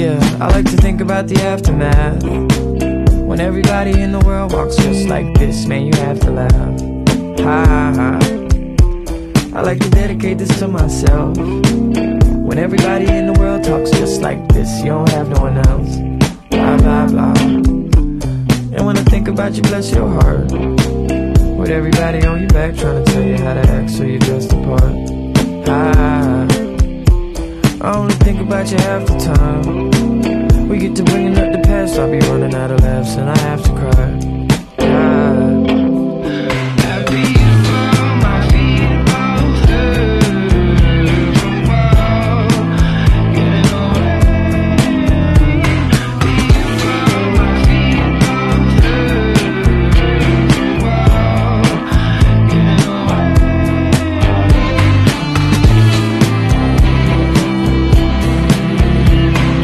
Yeah, I like to think about the aftermath, when everybody in the world walks just like this. Man, you have to laugh. Ha ha ha. I like to dedicate this to myself, when everybody in the world talks just like this. You don't have no one else. Blah blah blah. And when I think about you, bless your heart, with everybody on your back trying to tell you how to act so you dress the part. Ha ha ha. I only think about you half the time. We get to bringing up the past, I'll be running out of laughs and I have to cry.